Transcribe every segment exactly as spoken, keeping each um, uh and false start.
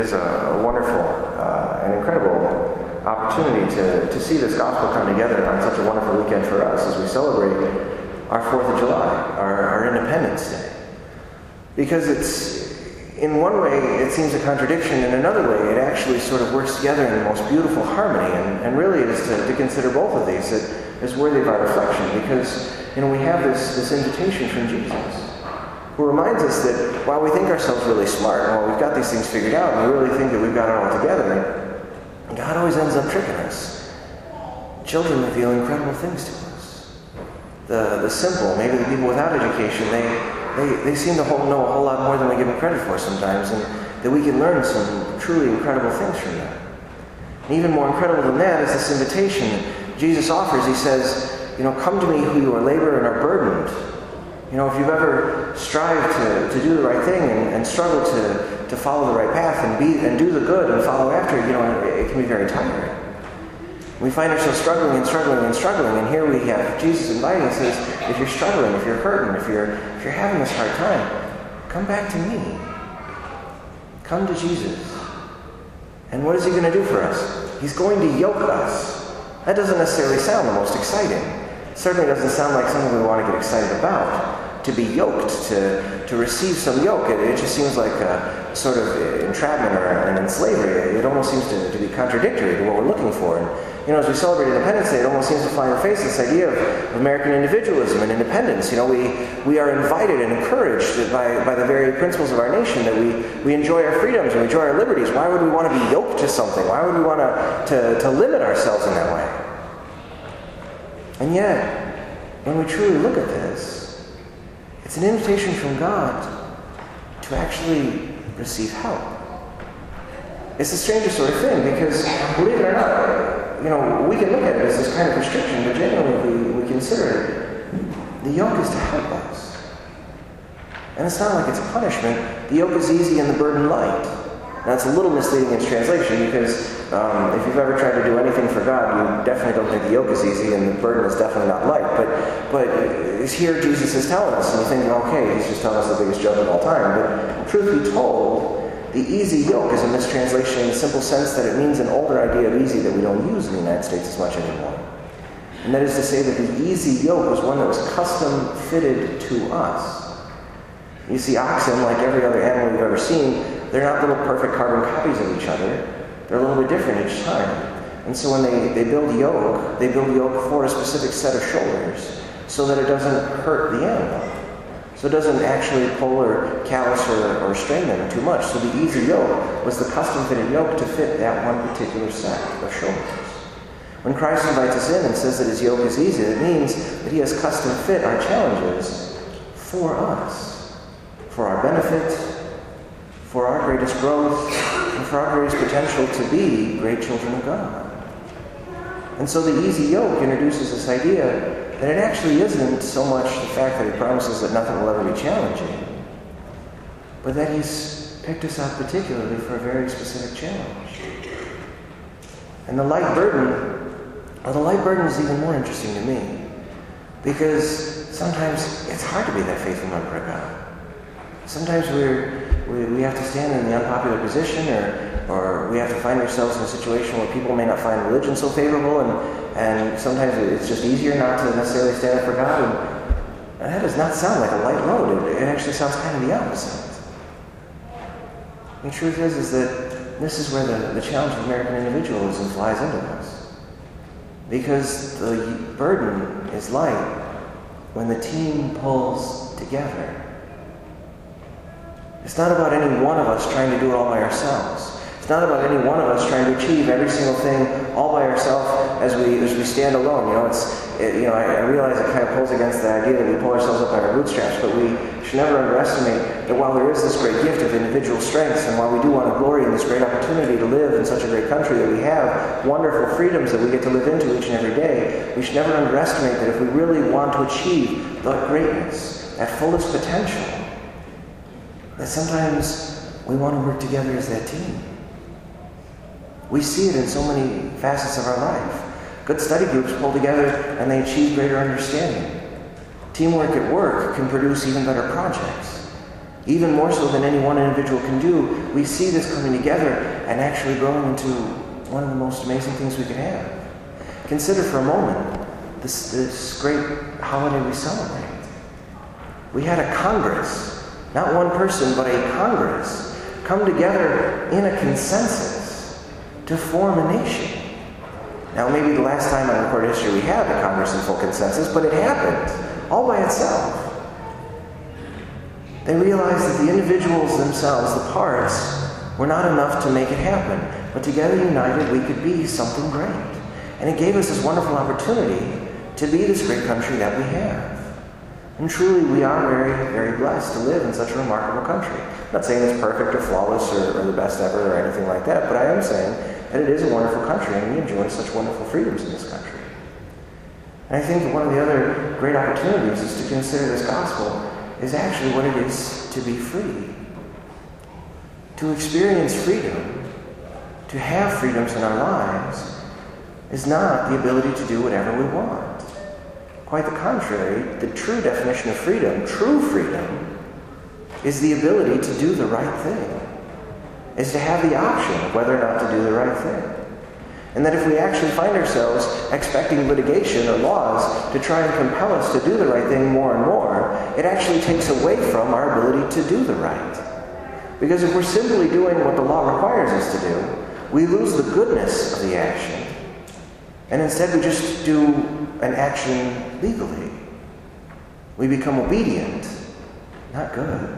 It's a wonderful uh, and incredible opportunity to, to see this gospel come together on such a wonderful weekend for us as we celebrate our fourth of July, our, our Independence Day. Because it's, in one way, it seems a contradiction. In another way, it actually sort of works together in the most beautiful harmony. And, and really it is to, to consider both of these as worthy of our reflection. Because, you know, we have this, this invitation from Jesus, who reminds us that while we think ourselves really smart, and while we've got these things figured out, and we really think that we've got it all together, God always ends up tricking us. Children reveal incredible things to us. The the simple, maybe the people without education, they, they, they seem to hold, know a whole lot more than we give them credit for sometimes, and that we can learn some truly incredible things from them. And even more incredible than that is this invitation Jesus offers. He says, you know, come to me who you are labor and are burdened. You know, if you've ever strived to, to do the right thing and, and struggled to, to follow the right path and be and do the good and follow after it, you know, it, it can be very tiring. We find ourselves struggling and struggling and struggling, and here we have Jesus inviting us, says, if you're struggling, if you're hurting, if you're if you're having this hard time, come back to me. Come to Jesus. And what is he going to do for us? He's going to yoke us. That doesn't necessarily sound the most exciting. It certainly doesn't sound like something we want to get excited about. To be yoked, to, to receive some yoke, it, it just seems like a sort of entrapment or an slavery. It almost seems to, to be contradictory to what we're looking for. And, you know, as we celebrate Independence Day, it almost seems to fly in the face this idea of American individualism and independence. You know, we, we are invited and encouraged by, by the very principles of our nation that we, we enjoy our freedoms and we enjoy our liberties. Why would we want to be yoked to something? Why would we want to, to, to limit ourselves in that way? And yet, when we truly look at this, it's an invitation from God to actually receive help. It's the strangest sort of thing because, believe it or not, you know, we can look at it as this kind of restriction, but genuinely we, we consider it. The yoke is to help us. And it's not like it's a punishment. The yoke is easy and the burden light. Now, it's a little misleading in its translation because um, if you've ever tried to do anything for God, you definitely don't think the yoke is easy and the burden is definitely not light. But but it's here Jesus is telling us, and you think, okay, he's just telling us the biggest joke of all time. But truth be told, the easy yoke is a mistranslation in the simple sense that it means an older idea of easy that we don't use in the United States as much anymore. And that is to say that the easy yoke was one that was custom fitted to us. You see, oxen, like every other animal you've ever seen, they're not little perfect carbon copies of each other. They're a little bit different each time. And so when they, they build yoke, they build yoke for a specific set of shoulders so that it doesn't hurt the animal. So it doesn't actually pull or callous or, or strain them too much. So the easy yoke was the custom-fitted yoke to fit that one particular set of shoulders. When Christ invites us in and says that his yoke is easy, it means that he has custom-fit our challenges for us, for our benefit, for our greatest growth, and for our greatest potential to be great children of God. And so the easy yoke introduces this idea that it actually isn't so much the fact that he promises that nothing will ever be challenging, but that he's picked us out particularly for a very specific challenge. And the light burden, well, the light burden is even more interesting to me, because sometimes it's hard to be that faithful member of God. Sometimes we're We, we have to stand in the unpopular position, or, or we have to find ourselves in a situation where people may not find religion so favorable, and, and sometimes it's just easier not to necessarily stand up for God. And, and that does not sound like a light road. It, it actually sounds kind of the opposite. The truth is, is that this is where the, the challenge of American individualism flies into us. Because the burden is light when the team pulls together. It's not about any one of us trying to do it all by ourselves. It's not about any one of us trying to achieve every single thing all by ourselves as we as we stand alone. You know, it's it, you know I, I realize it kind of pulls against the idea that we pull ourselves up by our bootstraps, but we should never underestimate that while there is this great gift of individual strengths, and while we do want to glory in this great opportunity to live in such a great country, that we have wonderful freedoms that we get to live into each and every day, we should never underestimate that if we really want to achieve the greatness, that fullest potential, that sometimes we want to work together as that team. We see it in so many facets of our life. Good study groups pull together and they achieve greater understanding. Teamwork at work can produce even better projects. Even more so than any one individual can do, we see this coming together and actually growing into one of the most amazing things we could have. Consider for a moment this, this great holiday we celebrate. We had a Congress, not one person, but a Congress, come together in a consensus to form a nation. Now, maybe the last time in recorded history we had a Congress in full consensus, but it happened all by itself. They realized that the individuals themselves, the parts, were not enough to make it happen. But together united, we could be something great. And it gave us this wonderful opportunity to be this great country that we have. And truly, we are very, very blessed to live in such a remarkable country. I'm not saying it's perfect or flawless or, or the best ever or anything like that, but I am saying that it is a wonderful country and we enjoy such wonderful freedoms in this country. And I think that one of the other great opportunities is to consider this gospel is actually what it is to be free. To experience freedom, to have freedoms in our lives, is not the ability to do whatever we want. Quite the contrary, the true definition of freedom, true freedom, is the ability to do the right thing, is to have the option of whether or not to do the right thing. And that if we actually find ourselves expecting litigation or laws to try and compel us to do the right thing more and more, it actually takes away from our ability to do the right. Because if we're simply doing what the law requires us to do, we lose the goodness of the action. And instead we just do an action legally. We become obedient, not good.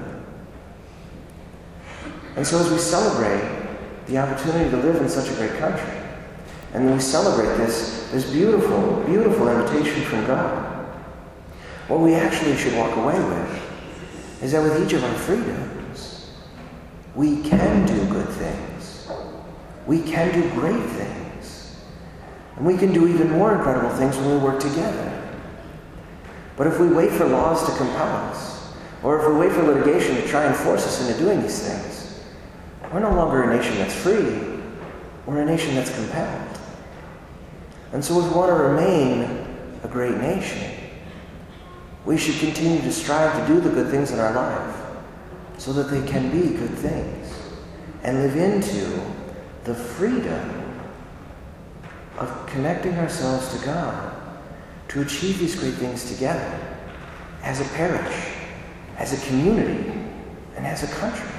And so as we celebrate the opportunity to live in such a great country, and we celebrate this, this beautiful, beautiful invitation from God, what we actually should walk away with is that with each of our freedoms, we can do good things. We can do great things. And we can do even more incredible things when we work together. But if we wait for laws to compel us, or if we wait for litigation to try and force us into doing these things, we're no longer a nation that's free. We're a nation that's compelled. And so if we want to remain a great nation, we should continue to strive to do the good things in our life so that they can be good things and live into the freedom of connecting ourselves to God to achieve these great things together as a parish, as a community, and as a country.